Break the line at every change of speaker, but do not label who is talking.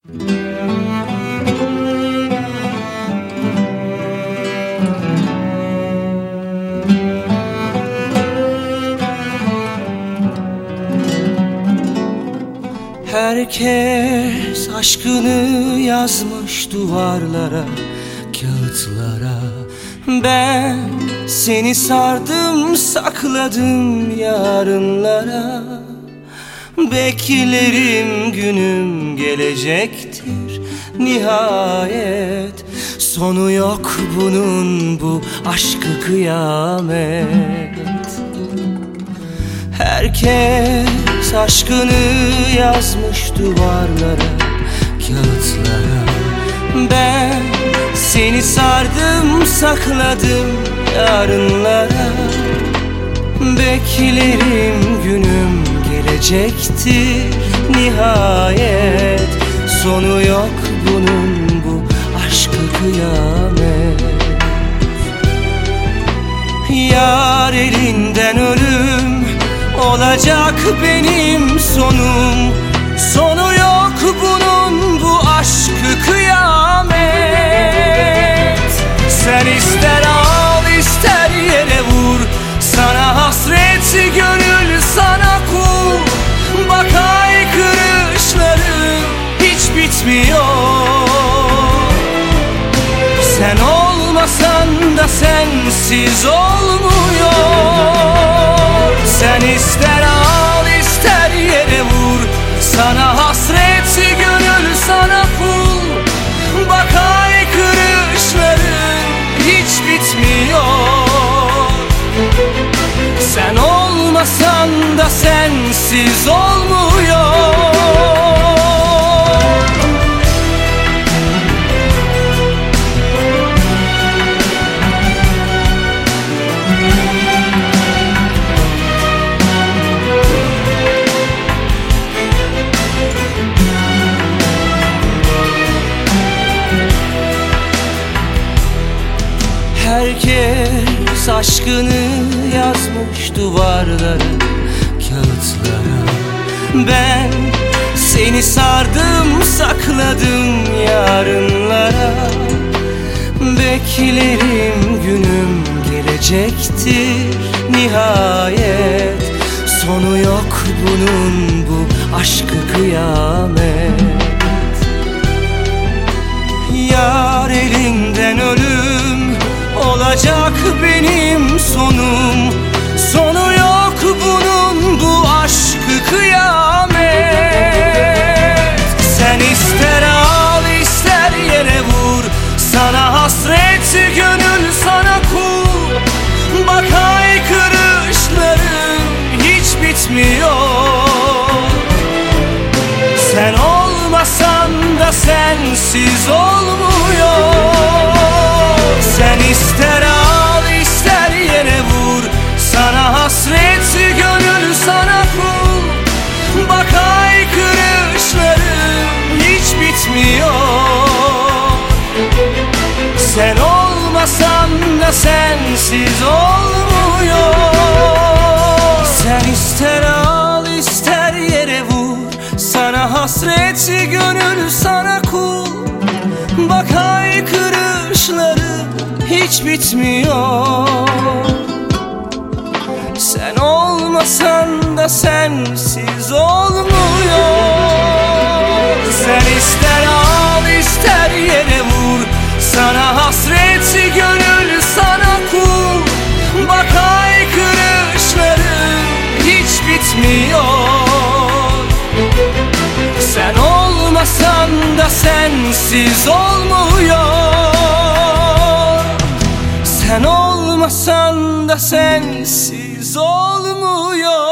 Herkes aşkını yazmış duvarlara, kağıtlara. Ben seni sardım, sakladım yarınlara. Beklerim günüm gelecektir nihayet. Sonu yok bunun, bu aşkı kıyamet. Herkes aşkını yazmış duvarlara, kağıtlara. Ben seni sardım, sakladım yarınlara. Beklerim günüm gelecektir nihayet. Sonu yok bunun, bu aşkı kıyamet. Yar elinden ölüm olacak benim sonum. Sonu yok bunun, bu aşkı kıyamet. Sen ister al ister yere vur, sana hasret gönül sana kul. Bak haykırışlarım hiç bitmiyor. Sen olmasan da sensiz olmuyor. Sen ister al ister yere vur, sana hasret gönül sana kul. Bak haykırışların hiç bitmiyor. Sen olmasan da sensiz olmuyor. Herkes aşkını yazmış duvarlara, kağıtlara. Ben seni sardım, sakladım yarınlara. Beklerim günüm gelecektir nihayet. Sonu yok bunun, bu aşkı kıyamet. Yar elinden ölüm olacak benim sonum. Sonu yok bunun, bu aşkı kıyamet. Sen ister al ister yere vur, sana hasret gönül sana kul. Bak haykırışların hiç bitmiyor. Sen olmasan da sensiz olmuyor. Sen ister al ister yere vur, sana hasret gönül sana kul. Bak haykırışların hiç bitmiyor. Sen olmasan da sensiz olmuyor. Sen ister al ister yere vur, sana hasret gönül sana kul. Bak haykırışları hiç bitmiyor. Sen olmasan da sensiz olmuyor. Sen ister al ister yere vur, sana hasret gönül sana kul. Bak haykırışların hiç bitmiyor. Sen olmasan da sensiz olmuyor. Sen olmasan da sensiz olmuyor.